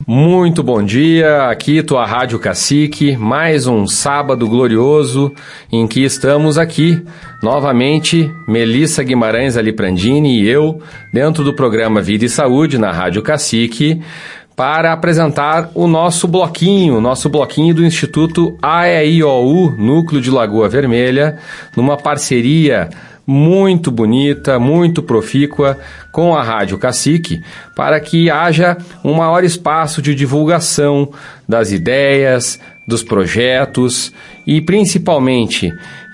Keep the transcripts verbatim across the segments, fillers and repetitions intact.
Muito bom dia, aqui tua Rádio Cacique, mais um sábado glorioso em que estamos aqui, novamente, Melissa Guimarães Aliprandini e eu, dentro do programa Vida e Saúde na Rádio Cacique, para apresentar o nosso bloquinho, o nosso bloquinho do Instituto A E I O U, Núcleo de Lagoa Vermelha, numa parceria muito bonita, muito profícua com a Rádio Cacique, para que haja um maior espaço de divulgação das ideias, dos projetos e principalmente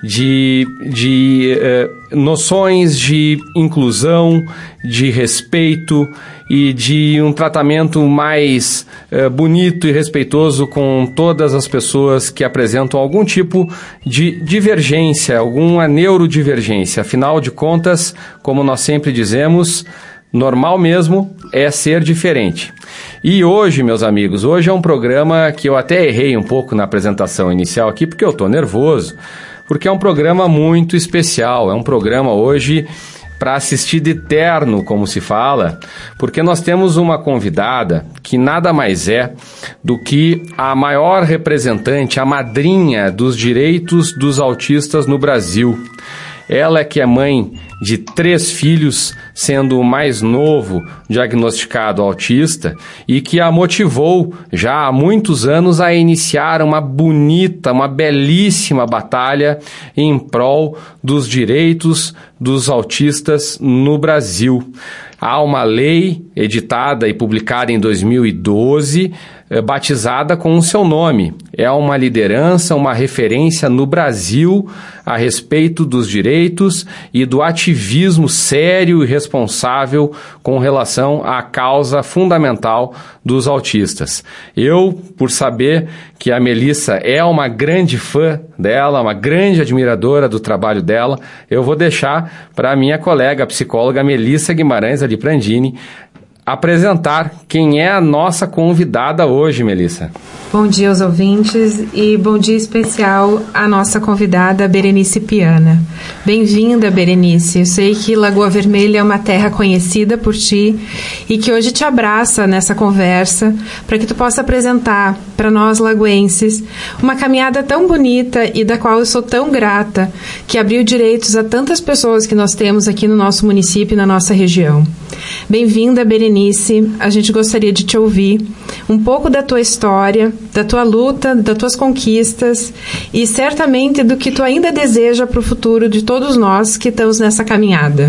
de, de eh, noções de inclusão, de respeito e de um tratamento mais eh, bonito e respeitoso com todas as pessoas que apresentam algum tipo de divergência, alguma neurodivergência. Afinal de contas, como nós sempre dizemos, normal mesmo é ser diferente. E hoje, meus amigos, hoje é um programa que eu até errei um pouco na apresentação inicial aqui, porque eu estou nervoso, porque é um programa muito especial, é um programa hoje para assistir de terno, como se fala, porque nós temos uma convidada que nada mais é do que a maior representante, a madrinha dos direitos dos autistas no Brasil. Ela é que é mãe de três filhos, sendo o mais novo diagnosticado autista, e que a motivou já há muitos anos a iniciar uma bonita, uma belíssima batalha em prol dos direitos dos autistas no Brasil. Há uma lei editada e publicada em dois mil e doze, batizada com o seu nome. É uma liderança, uma referência no Brasil a respeito dos direitos e do ativismo sério e responsável com relação à causa fundamental dos autistas. Eu, por saber que a Melissa é uma grande fã dela, uma grande admiradora do trabalho dela, eu vou deixar para a minha colega, a psicóloga Melissa Guimarães Aliprandini, apresentar quem é a nossa convidada hoje, Melissa. Bom dia aos ouvintes e bom dia especial à nossa convidada Berenice Piana. Bem-vinda, Berenice. Eu sei que Lagoa Vermelha é uma terra conhecida por ti e que hoje te abraça nessa conversa para que tu possa apresentar para nós lagoenses uma caminhada tão bonita e da qual eu sou tão grata, que abriu direitos a tantas pessoas que nós temos aqui no nosso município e na nossa região. Bem-vinda, Berenice. A gente gostaria de te ouvir um pouco da tua história, da tua luta, das tuas conquistas e certamente do que tu ainda deseja para o futuro de todos nós que estamos nessa caminhada.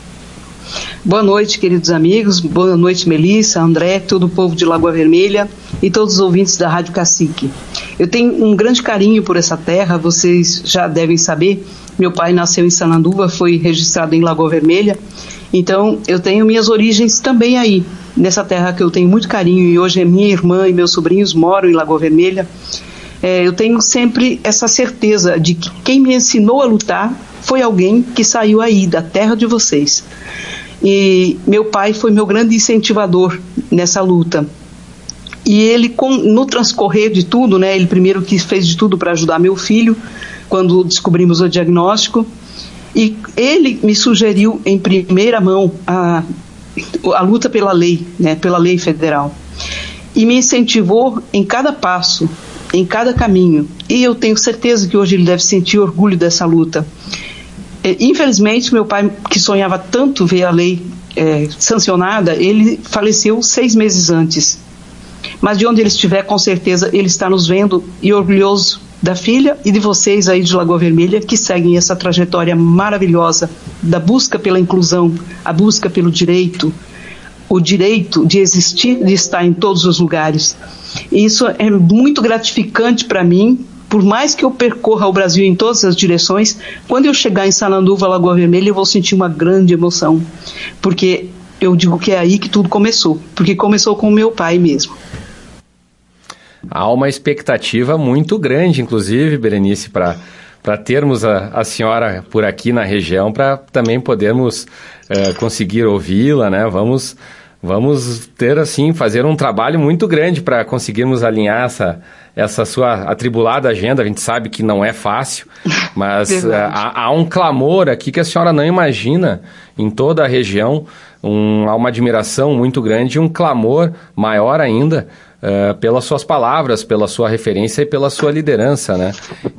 Boa noite, queridos amigos. Boa noite, Melissa, André, todo o povo de Lagoa Vermelha e todos os ouvintes da Rádio Cacique. Eu tenho um grande carinho por essa terra, vocês já devem saber. Meu pai nasceu em Sananduva, foi registrado em Lagoa Vermelha. Então, eu tenho minhas origens também aí, nessa terra que eu tenho muito carinho, e hoje é minha irmã e meus sobrinhos moram em Lagoa Vermelha. É, eu tenho sempre essa certeza de que quem me ensinou a lutar foi alguém que saiu aí, da terra de vocês. E meu pai foi meu grande incentivador nessa luta. E ele, com, no transcorrer de tudo, né, ele primeiro que fez de tudo para ajudar meu filho, quando descobrimos o diagnóstico, e ele me sugeriu em primeira mão a, a luta pela lei, né, pela lei federal. E me incentivou em cada passo, em cada caminho. E eu tenho certeza que hoje ele deve sentir orgulho dessa luta. É, infelizmente, meu pai, que sonhava tanto ver a lei é, sancionada, ele faleceu seis meses antes. Mas de onde ele estiver, com certeza, ele está nos vendo e orgulhoso da filha e de vocês aí de Lagoa Vermelha que seguem essa trajetória maravilhosa da busca pela inclusão, a busca pelo direito, o direito de existir, de estar em todos os lugares. E isso é muito gratificante para mim, por mais que eu percorra o Brasil em todas as direções, quando eu chegar em Sananduva, Lagoa Vermelha, eu vou sentir uma grande emoção, porque eu digo que é aí que tudo começou, porque começou com o meu pai mesmo. Há uma expectativa muito grande, inclusive, Berenice, para para termos a, a senhora por aqui na região, para também podermos uh, conseguir ouvi-la, né? Vamos, vamos ter, assim, fazer um trabalho muito grande para conseguirmos alinhar essa, essa sua atribulada agenda. A gente sabe que não é fácil, mas uh, há, há um clamor aqui que a senhora não imagina em toda a região. Um, há uma admiração muito grande e um clamor maior ainda uh, pelas suas palavras, pela sua referência e pela sua liderança, né?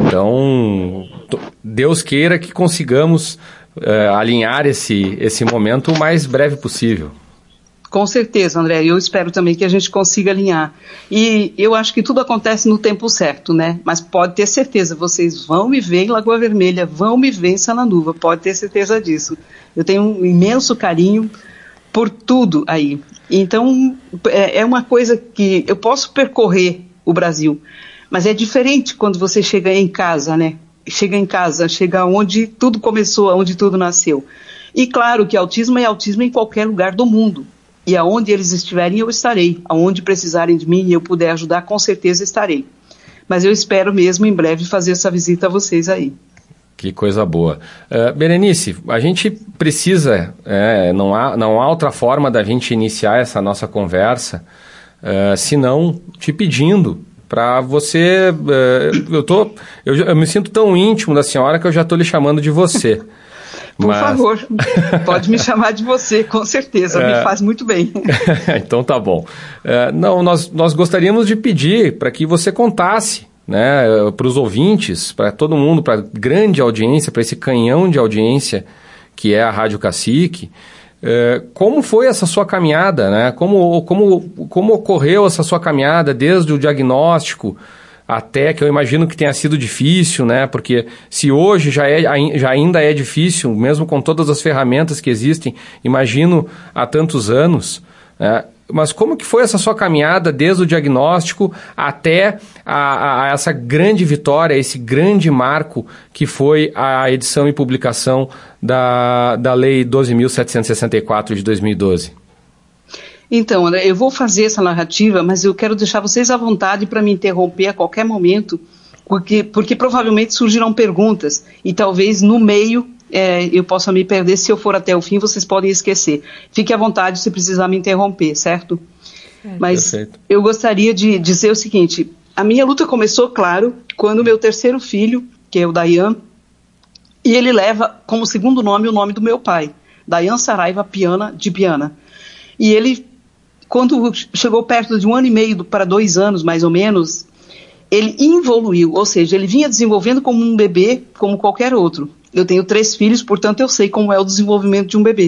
Então, Deus queira que consigamos uh, alinhar esse, esse momento o mais breve possível. Com certeza, André, eu espero também que a gente consiga alinhar. E eu acho que tudo acontece no tempo certo, né? Mas pode ter certeza, vocês vão me ver em Lagoa Vermelha, vão me ver em Sanaúva, pode ter certeza disso. Eu tenho um imenso carinho por tudo aí. Então, é uma coisa que eu posso percorrer o Brasil, mas é diferente quando você chega em casa, né? Chega em casa, chega onde tudo começou, onde tudo nasceu. E claro que autismo é autismo em qualquer lugar do mundo. E aonde eles estiverem, eu estarei. Aonde precisarem de mim e eu puder ajudar, com certeza estarei. Mas eu espero mesmo, em breve, fazer essa visita a vocês aí. Que coisa boa. Uh, Berenice, a gente precisa, é, não, há, não há outra forma da gente iniciar essa nossa conversa, uh, senão te pedindo para você... Uh, eu, tô, eu, eu me sinto tão íntimo da senhora que eu já estou lhe chamando de você. Por Mas... favor, pode me chamar de você, com certeza, é... me faz muito bem. Então tá bom. É, não, nós, nós gostaríamos de pedir para que você contasse, né, para os ouvintes, para todo mundo, para a grande audiência, para esse canhão de audiência que é a Rádio Cacique, é, como foi essa sua caminhada, né? Como, como, como ocorreu essa sua caminhada desde o diagnóstico até, que eu imagino que tenha sido difícil, né? Porque se hoje já, é, já ainda é difícil, mesmo com todas as ferramentas que existem, imagino há tantos anos, né? Mas como que foi essa sua caminhada desde o diagnóstico até a, a essa grande vitória, esse grande marco que foi a edição e publicação da, da Lei doze mil setecentos e sessenta e quatro de dois mil e doze? Então, André, eu vou fazer essa narrativa, mas eu quero deixar vocês à vontade para me interromper a qualquer momento, porque, porque provavelmente surgirão perguntas e talvez no meio é, eu possa me perder. Se eu for até o fim, vocês podem esquecer. Fique à vontade se precisar me interromper, certo? É. Mas perfeito. Eu gostaria de dizer o seguinte, a minha luta começou, claro, quando o meu terceiro filho, que é o Dayan, e ele leva como segundo nome o nome do meu pai, Dayan Saraiva Piana de Piana. E ele, quando chegou perto de um ano e meio para dois anos, mais ou menos, ele evoluiu, ou seja, ele vinha desenvolvendo como um bebê, como qualquer outro. Eu tenho três filhos, portanto eu sei como é o desenvolvimento de um bebê.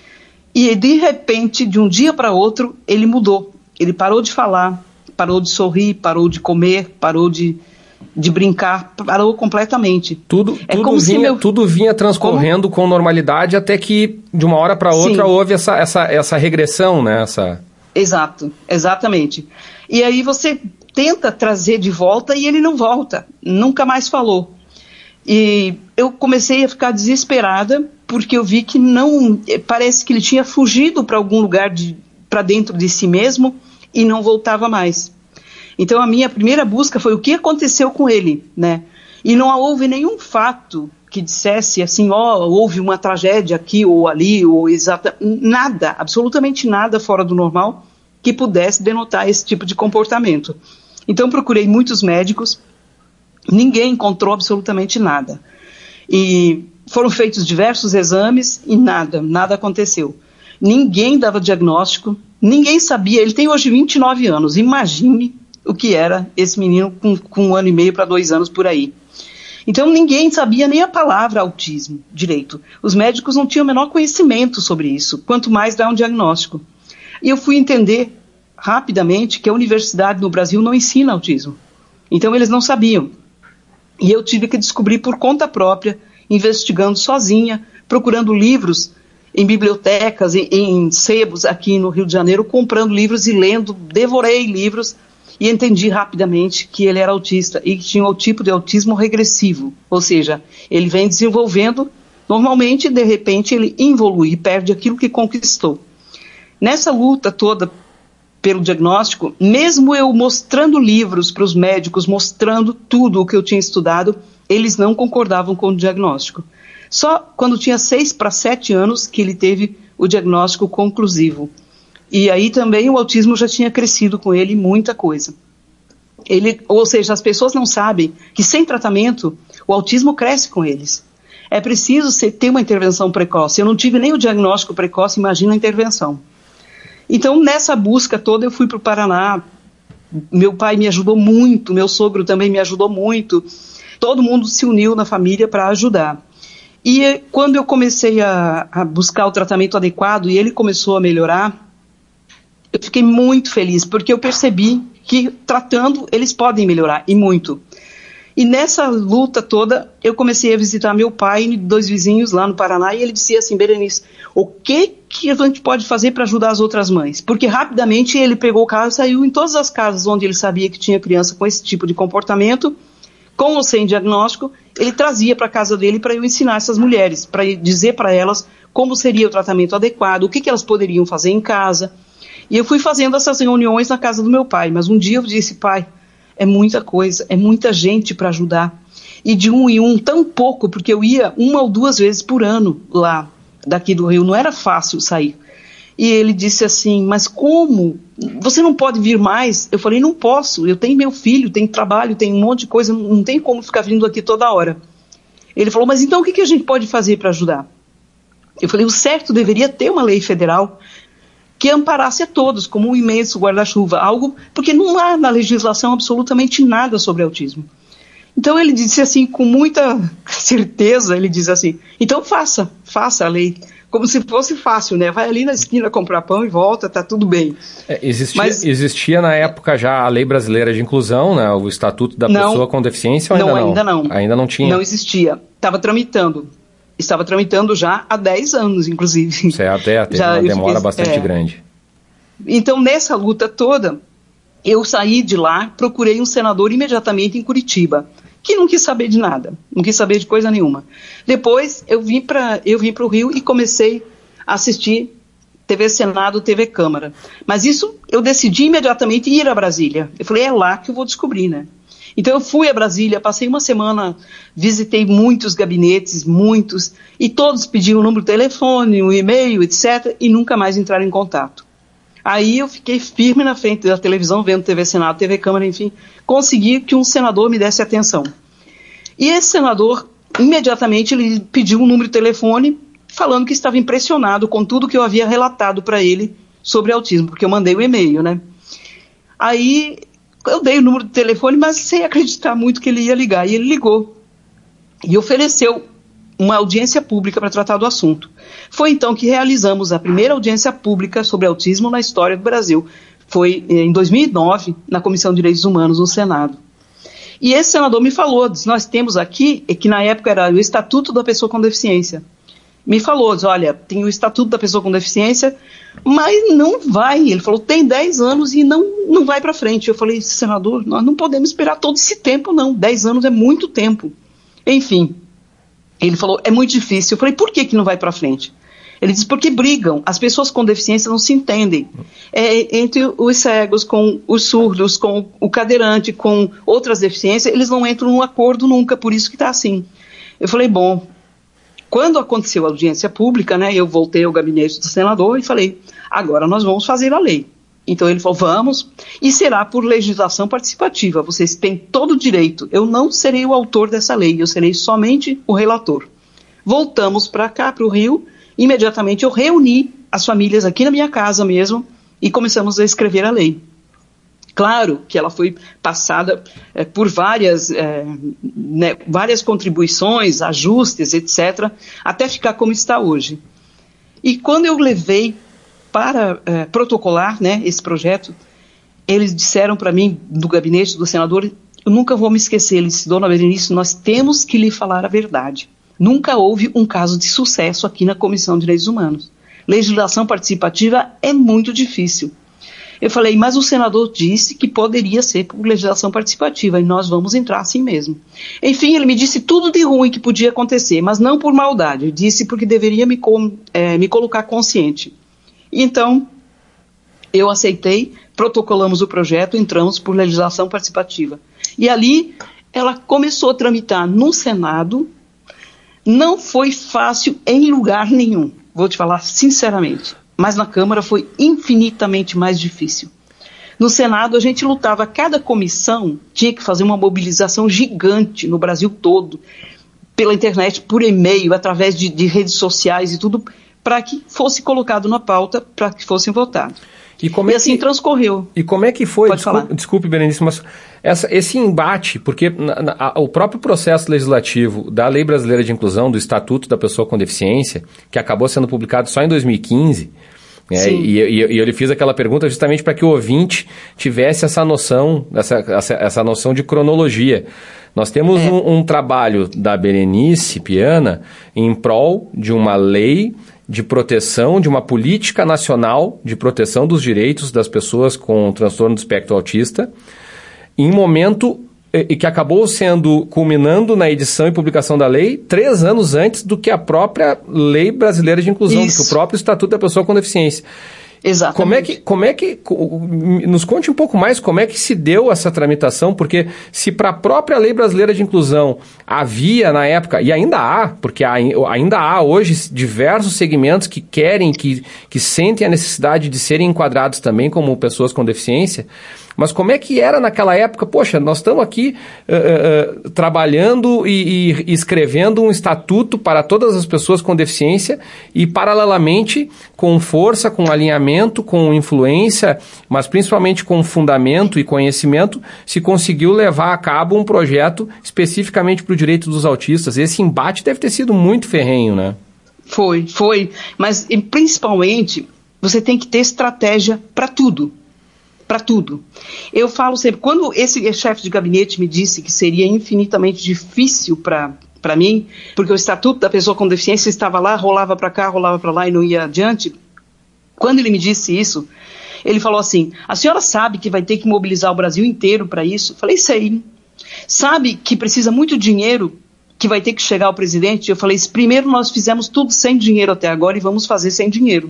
E de repente, de um dia para outro, ele mudou. Ele parou de falar, parou de sorrir, parou de comer, parou de, de brincar, parou completamente. Tudo, é tudo, como vinha, se meu... tudo vinha transcorrendo como... com normalidade até que, de uma hora para outra, Sim. houve essa, essa, essa regressão, né? Essa... Exato, exatamente. E aí você tenta trazer de volta e ele não volta, nunca mais falou. E eu comecei a ficar desesperada porque eu vi que não, parece que ele tinha fugido para algum lugar, para dentro de si mesmo e não voltava mais. Então a minha primeira busca foi o que aconteceu com ele, né? E não houve nenhum fato que dissesse assim, ó, oh, houve uma tragédia aqui ou ali, ou exata, nada, absolutamente nada fora do normal que pudesse denotar esse tipo de comportamento. Então procurei muitos médicos, ninguém encontrou absolutamente nada. E foram feitos diversos exames e nada, nada aconteceu. Ninguém dava diagnóstico, ninguém sabia. Ele tem hoje vinte e nove anos, imagine o que era esse menino com, com um ano e meio para dois anos por aí. Então ninguém sabia nem a palavra autismo direito. Os médicos não tinham o menor conhecimento sobre isso, quanto mais dar um diagnóstico. E eu fui entender rapidamente que a universidade no Brasil não ensina autismo. Então eles não sabiam. E eu tive que descobrir por conta própria, investigando sozinha, procurando livros em bibliotecas, em, em sebos aqui no Rio de Janeiro, comprando livros e lendo, devorei livros e entendi rapidamente que ele era autista e que tinha o tipo de autismo regressivo, ou seja, ele vem desenvolvendo normalmente e de repente ele evolui e perde aquilo que conquistou. Nessa luta toda pelo diagnóstico, mesmo eu mostrando livros para os médicos, mostrando tudo o que eu tinha estudado, eles não concordavam com o diagnóstico. Só quando tinha seis para sete anos que ele teve o diagnóstico conclusivo. E aí também o autismo já tinha crescido com ele muita coisa. Ele, ou seja, as pessoas não sabem que sem tratamento o autismo cresce com eles. É preciso ser, ter uma intervenção precoce. Eu não tive nem o diagnóstico precoce, imagina a intervenção. Então, nessa busca toda, eu fui para o Paraná, Meu pai me ajudou muito, meu sogro também me ajudou muito. Todo mundo se uniu na família para ajudar. E quando eu comecei a, a buscar o tratamento adequado e ele começou a melhorar, eu fiquei muito feliz, porque eu percebi que tratando eles podem melhorar, e muito. E nessa luta toda, eu comecei a visitar meu pai e dois vizinhos lá no Paraná, e ele dizia assim: Berenice, o que, que a gente pode fazer para ajudar as outras mães? Porque rapidamente ele pegou o carro e saiu em todas as casas onde ele sabia que tinha criança com esse tipo de comportamento, com ou sem diagnóstico, ele trazia para a casa dele para eu ensinar essas mulheres, para dizer para elas como seria o tratamento adequado, o que, que elas poderiam fazer em casa. E eu fui fazendo essas reuniões na casa do meu pai, mas um dia eu disse: pai, é muita coisa, é muita gente para ajudar. E de um em um, tão pouco, porque eu ia uma ou duas vezes por ano lá, daqui do Rio, não era fácil sair. E ele disse assim: mas como? Você não pode vir mais? Eu falei: não posso, eu tenho meu filho, tenho trabalho, tenho um monte de coisa, não tem como ficar vindo aqui toda hora. Ele falou: mas então o que, que a gente pode fazer para ajudar? Eu falei: o certo deveria ter uma lei federal que amparasse a todos, como um imenso guarda-chuva, algo, porque não há na legislação absolutamente nada sobre autismo. Então ele disse assim, com muita certeza, ele diz assim: então faça, faça a lei. Como se fosse fácil, né? Vai ali na esquina comprar pão e volta, tá tudo bem. É, existia, Mas, existia na época já a Lei Brasileira de Inclusão, né? O Estatuto da não, Pessoa com Deficiência, ou não, ainda não? ainda não. Ainda não tinha? Não existia. Estava tramitando. Estava tramitando já há dez anos, inclusive. Certo, é, teve já, uma demora fiquei, bastante é. grande. Então, nessa luta toda, eu saí de lá, procurei um senador imediatamente em Curitiba, que não quis saber de nada, não quis saber de coisa nenhuma. Depois, eu vim para eu vim para o Rio e comecei a assistir T V Senado, T V Câmara. Mas isso, eu decidi imediatamente ir a Brasília. Eu falei: é lá que eu vou descobrir, né? Então, eu fui a Brasília, passei uma semana, visitei muitos gabinetes, muitos, e todos pediam o número de telefone, um e-mail, etcétera, e nunca mais entraram em contato. Aí eu fiquei firme na frente da televisão, vendo T V Senado, T V Câmara, enfim, consegui que um senador me desse atenção. E esse senador, imediatamente, ele pediu um número de telefone, falando que estava impressionado com tudo que eu havia relatado para ele sobre autismo, porque eu mandei o e-mail, né? Aí eu dei o número de telefone, mas sem acreditar muito que ele ia ligar, e ele ligou. E ofereceu uma audiência pública para tratar do assunto. Foi então que realizamos a primeira audiência pública sobre autismo na história do Brasil. Foi em dois mil e nove, na Comissão de Direitos Humanos, no Senado. E esse senador me falou, diz: nós temos aqui, que na época era o Estatuto da Pessoa com Deficiência. Me falou, diz: olha, tem o Estatuto da Pessoa com Deficiência, mas não vai. Ele falou: tem dez anos e não, não vai para frente. Eu falei: senador, nós não podemos esperar todo esse tempo, não. dez anos é muito tempo. Enfim. Ele falou: é muito difícil. Eu falei: por que que não vai para frente? Ele disse: porque brigam, as pessoas com deficiência não se entendem. É, entre os cegos, com os surdos, com o cadeirante, com outras deficiências, eles não entram num acordo nunca, por isso que está assim. Eu falei: bom, quando aconteceu a audiência pública, né, eu voltei ao gabinete do senador e falei: agora nós vamos fazer a lei. Então ele falou: vamos, e será por legislação participativa, vocês têm todo o direito. Eu não serei o autor dessa lei, eu serei somente o relator. Voltamos para cá, para o Rio, imediatamente eu reuni as famílias aqui na minha casa mesmo e começamos a escrever a lei. Claro que ela foi passada é, por várias, é, né, várias contribuições, ajustes, etcétera, até ficar como está hoje. E quando eu levei para é, protocolar, né, esse projeto, eles disseram para mim, do gabinete do senador, eu nunca vou me esquecer, eles disseram: dona Berenice, nós temos que lhe falar a verdade. Nunca houve um caso de sucesso aqui na Comissão de Direitos Humanos. Legislação participativa é muito difícil. Eu falei: mas o senador disse que poderia ser por legislação participativa, e nós vamos entrar assim mesmo. Enfim, ele me disse tudo de ruim que podia acontecer, mas não por maldade. Ele disse porque deveria me, com, é, me colocar consciente. Então, eu aceitei, protocolamos o projeto, entramos por legislação participativa. E ali, ela começou a tramitar no Senado. Não foi fácil em lugar nenhum, vou te falar sinceramente. Mas na Câmara foi infinitamente mais difícil. No Senado, a gente lutava, cada comissão tinha que fazer uma mobilização gigante no Brasil todo, pela internet, por e-mail, através de, de redes sociais e tudo, para que fosse colocado na pauta, para que fossem votados. E, como e é assim que, transcorreu. E como é que foi, Pode desculpe, falar. desculpe Berenice, mas essa, esse embate, porque na, na, a, o próprio processo legislativo da Lei Brasileira de Inclusão, do Estatuto da Pessoa com Deficiência, que acabou sendo publicado só em dois mil e quinze, né, e, e, e eu lhe fiz aquela pergunta justamente para que o ouvinte tivesse essa noção, essa, essa, essa noção de cronologia. Nós temos é. um, um trabalho da Berenice Piana em prol de uma lei de proteção, de uma política nacional de proteção dos direitos das pessoas com transtorno do espectro autista, em momento e que acabou sendo, culminando na edição e publicação da lei, três anos antes do que a própria Lei Brasileira de Inclusão, Isso. do que o próprio Estatuto da Pessoa com Deficiência. Exatamente. Como é que, como é que, nos conte um pouco mais como é que se deu essa tramitação, porque se para a própria Lei Brasileira de Inclusão havia na época, e ainda há, porque há, ainda há hoje diversos segmentos que querem, que, que sentem a necessidade de serem enquadrados também como pessoas com deficiência, mas como é que era naquela época? Poxa, nós estamos aqui uh, uh, trabalhando e, e escrevendo um estatuto para todas as pessoas com deficiência e, paralelamente, com força, com alinhamento, com influência, mas principalmente com fundamento e conhecimento, se conseguiu levar a cabo um projeto especificamente para o direito dos autistas. Esse embate deve ter sido muito ferrenho, né? Foi, foi. Mas, e, principalmente, você tem que ter estratégia para tudo. Para tudo. Eu falo sempre, quando esse chefe de gabinete me disse que seria infinitamente difícil para para mim, porque o Estatuto da Pessoa com Deficiência estava lá, rolava para cá, rolava para lá e não ia adiante, quando ele me disse isso, ele falou assim, a senhora sabe que vai ter que mobilizar o Brasil inteiro para isso? Eu falei, sei. Sabe que precisa muito dinheiro que vai ter que chegar ao presidente? Eu falei, primeiro nós fizemos tudo sem dinheiro até agora e vamos fazer sem dinheiro.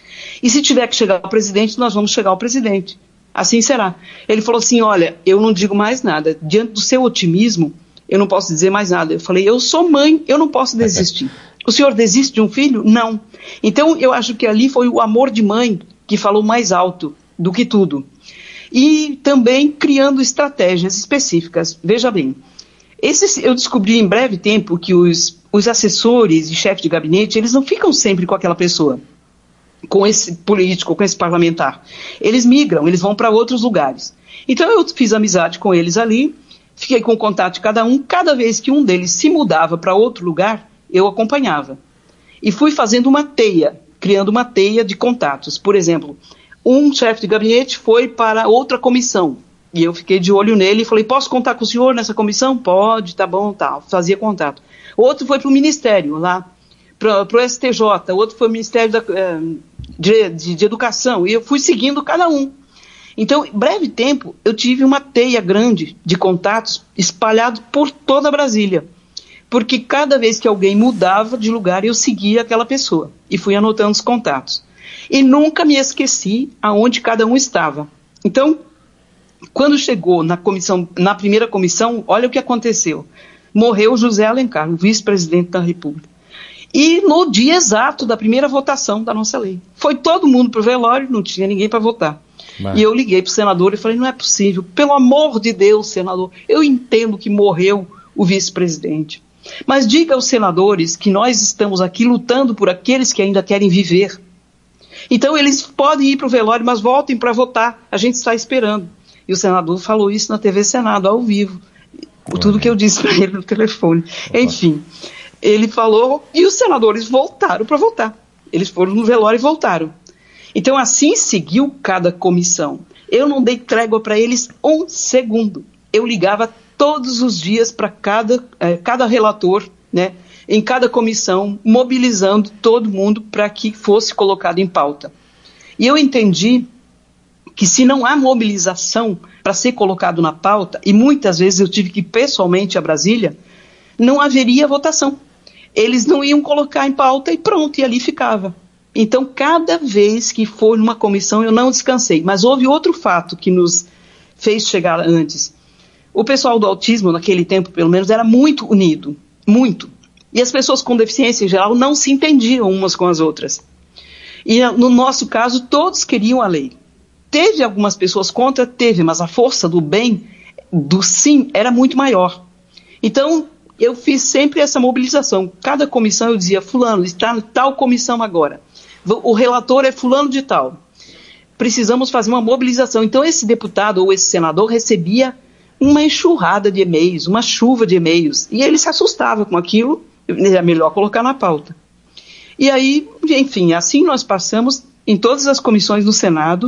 E se tiver que chegar ao presidente, nós vamos chegar ao presidente. Assim será. Ele falou assim, olha, eu não digo mais nada. Diante do seu otimismo, eu não posso dizer mais nada. Eu falei, eu sou mãe, eu não posso desistir. O senhor desiste de um filho? Não. Então, eu acho que ali foi o amor de mãe que falou mais alto do que tudo. E também criando estratégias específicas. Veja bem, esse, eu descobri em breve tempo que os, os assessores e chefes de gabinete, eles não ficam sempre com aquela pessoa, com esse político, com esse parlamentar. Eles migram, eles vão para outros lugares. Então eu fiz amizade com eles ali, fiquei com contato de cada um, cada vez que um deles se mudava para outro lugar, eu acompanhava. E fui fazendo uma teia, criando uma teia de contatos. Por exemplo, um chefe de gabinete foi para outra comissão, e eu fiquei de olho nele e falei, posso contar com o senhor nessa comissão? Pode, tá bom, tal. Fazia contato. Outro foi para o ministério, lá, para o S T J, outro foi o Ministério da, de, de, de Educação, e eu fui seguindo cada um. Então, em breve tempo, eu tive uma teia grande de contatos espalhados por toda Brasília, porque cada vez que alguém mudava de lugar, eu seguia aquela pessoa, e fui anotando os contatos. E nunca me esqueci aonde cada um estava. Então, quando chegou na, comissão, na primeira comissão, olha o que aconteceu. Morreu José Alencar, o vice-presidente da República. E no dia exato da primeira votação da nossa lei. Foi todo mundo para o velório, não tinha ninguém para votar. Mas... E eu liguei para o senador e falei, não é possível, pelo amor de Deus, senador, eu entendo que morreu o vice-presidente. Mas diga aos senadores que nós estamos aqui lutando por aqueles que ainda querem viver. Então eles podem ir para o velório, mas voltem para votar, a gente está esperando. E o senador falou isso na T V Senado, ao vivo. Ué. Tudo que eu disse para ele no telefone. Ué. Enfim... Ele falou e os senadores voltaram para votar. Eles foram no velório e voltaram. Então, assim seguiu cada comissão. Eu não dei trégua para eles um segundo. Eu ligava todos os dias para cada, eh, cada relator, né, em cada comissão, mobilizando todo mundo para que fosse colocado em pauta. E eu entendi que se não há mobilização para ser colocado na pauta, e muitas vezes eu tive que ir pessoalmente a Brasília, não haveria votação. Eles não iam colocar em pauta e pronto, e ali ficava. Então, cada vez que for numa comissão, eu não descansei. Mas houve outro fato que nos fez chegar antes. O pessoal do autismo, naquele tempo, pelo menos, era muito unido. Muito. E as pessoas com deficiência, em geral, não se entendiam umas com as outras. E, no nosso caso, todos queriam a lei. Teve algumas pessoas contra? Teve, mas a força do bem, do sim, era muito maior. Então... eu fiz sempre essa mobilização. Cada comissão eu dizia, fulano, está em tal comissão agora. O relator é fulano de tal. precisamos fazer uma mobilização. Então esse deputado ou esse senador recebia uma enxurrada de e-mails, uma chuva de e-mails, e ele se assustava com aquilo, é melhor colocar na pauta. E aí, enfim, assim nós passamos em todas as comissões do Senado,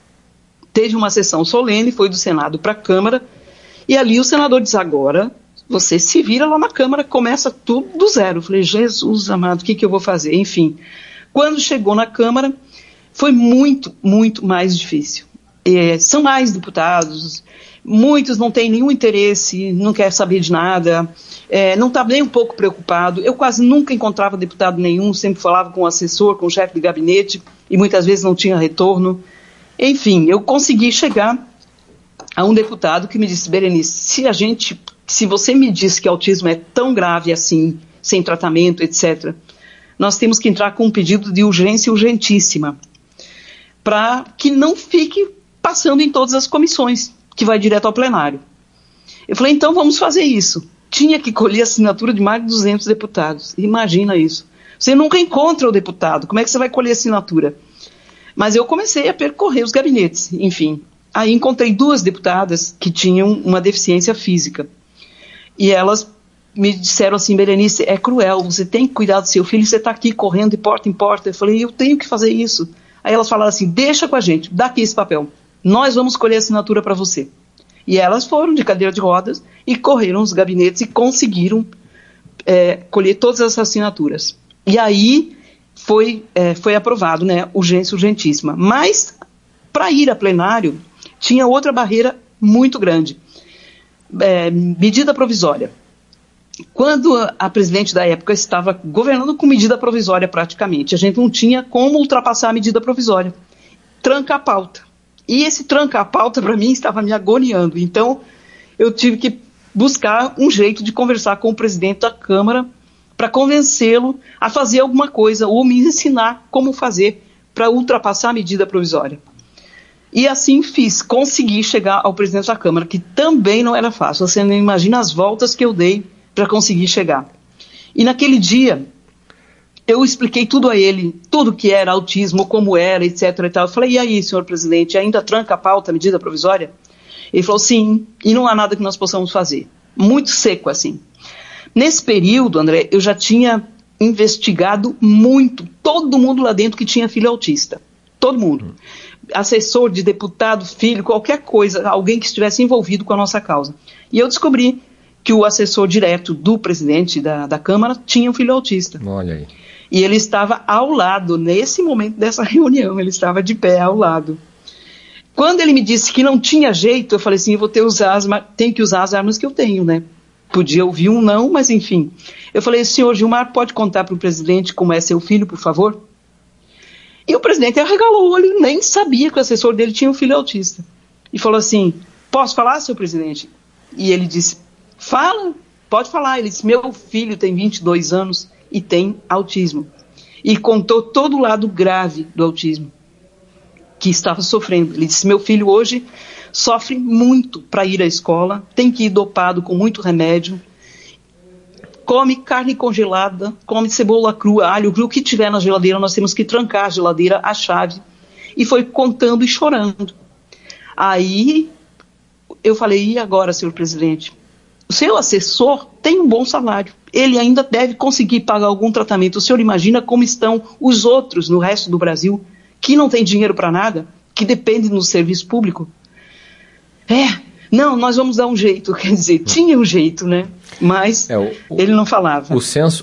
teve uma sessão solene, foi do Senado para a Câmara, e ali o senador diz, agora você se vira lá na Câmara, começa tudo do zero. Eu falei, Jesus amado, o que, que eu vou fazer? Enfim, quando chegou na Câmara, foi muito, muito mais difícil. É, são mais deputados, muitos não têm nenhum interesse, não querem saber de nada, é, não está nem um pouco preocupado. Eu quase nunca encontrava deputado nenhum, sempre falava com o assessor, com o chefe de gabinete, e muitas vezes não tinha retorno. Enfim, eu consegui chegar a um deputado que me disse, Berenice, se a gente, se você me diz que autismo é tão grave assim, sem tratamento, etcétera, nós temos que entrar com um pedido de urgência urgentíssima, para que não fique passando em todas as comissões, que vai direto ao plenário. Eu falei, então vamos fazer isso. Tinha que colher a assinatura de mais de duzentos deputados. Imagina isso. Você nunca encontra o deputado, como é que você vai colher assinatura? Mas eu comecei a percorrer os gabinetes, enfim. Aí encontrei duas deputadas que tinham uma deficiência física. E elas me disseram assim, Berenice, é cruel, você tem que cuidar do seu filho, você está aqui correndo de porta em porta. Eu falei, eu tenho que fazer isso. Aí elas falaram assim, deixa com a gente, dá aqui esse papel. Nós vamos colher a assinatura para você. E elas foram de cadeira de rodas e correram os gabinetes e conseguiram é, colher todas as assinaturas. E aí foi, é, foi aprovado, né, urgência urgentíssima. Mas, para ir a plenário, tinha outra barreira muito grande. É, medida provisória. Quando a presidente da época estava governando com medida provisória praticamente, a gente não tinha como ultrapassar a medida provisória. Tranca a pauta. E esse tranca a pauta, para mim, estava me agoniando. Então, eu tive que buscar um jeito de conversar com o presidente da Câmara para convencê-lo a fazer alguma coisa ou me ensinar como fazer para ultrapassar a medida provisória. E assim fiz, consegui chegar ao presidente da Câmara, que também não era fácil. Você não imagina as voltas que eu dei para conseguir chegar. E naquele dia, eu expliquei tudo a ele, tudo que era autismo, como era, etc e tal. Eu falei, e aí, senhor presidente, ainda tranca a pauta, a medida provisória? Ele falou, sim, e não há nada que nós possamos fazer. Muito seco, assim. Nesse período, André, eu já tinha investigado muito, todo mundo lá dentro que tinha filho autista. Todo mundo. Assessor de deputado, filho, qualquer coisa, alguém que estivesse envolvido com a nossa causa. E eu descobri que o assessor direto do presidente da, da Câmara tinha um filho autista. Olha aí. E ele estava ao lado, nesse momento dessa reunião, ele estava de pé ao lado. Quando ele me disse que não tinha jeito, eu falei assim, eu vou ter usar as, tenho que usar as armas que eu tenho, né? Podia ouvir um não, mas enfim. Eu falei, senhor Gilmar, pode contar para o presidente como é seu filho, por favor? E o presidente arregalou o olho, nem sabia que o assessor dele tinha um filho autista. E falou assim, posso falar, senhor presidente? E ele disse, fala, pode falar. Ele disse, meu filho tem vinte e dois anos e tem autismo. E contou todo o lado grave do autismo que estava sofrendo. Ele disse, meu filho hoje sofre muito para ir à escola, tem que ir dopado com muito remédio, come carne congelada, come cebola crua, alho cru, o que tiver na geladeira, nós temos que trancar a geladeira, a chave. E foi contando e chorando. Aí eu falei, e agora, senhor presidente? O seu assessor tem um bom salário, ele ainda deve conseguir pagar algum tratamento. O senhor imagina como estão os outros no resto do Brasil, que não tem dinheiro para nada, que dependem do serviço público? É, não, nós vamos dar um jeito, quer dizer, tinha um jeito, né? Mas é, o, ele não falava. O senso